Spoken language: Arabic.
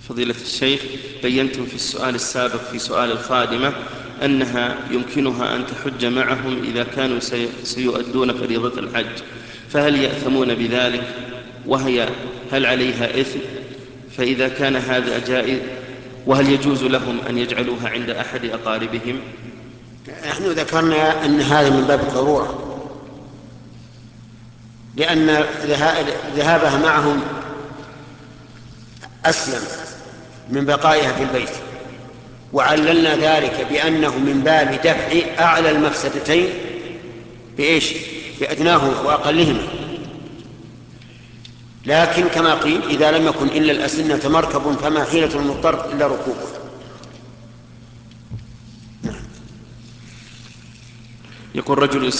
فضيلة الشيخ، بينتم في السؤال السابق في سؤال الخادمة أنها يمكنها أن تحج معهم إذا كانوا سيؤدون فريضة الحج، فهل يأثمون بذلك؟ هل عليها إثم؟ فإذا كان هذا جائز، وهل يجوز لهم أن يجعلوها عند أحد أقاربهم؟ نحن ذكرنا أن هذا من باب الضرورة، لأن ذهابها معهم أسلم من بقائها في البيت، وعللنا ذلك بأنه من باب دفع أعلى المفسدتين بإيش؟ بأدناهما وأقلهما. لكن كما قيل إذا لم يكن إلا الأسنة مركب فما حيلة المضطر إلا ركوبه. يقول رجل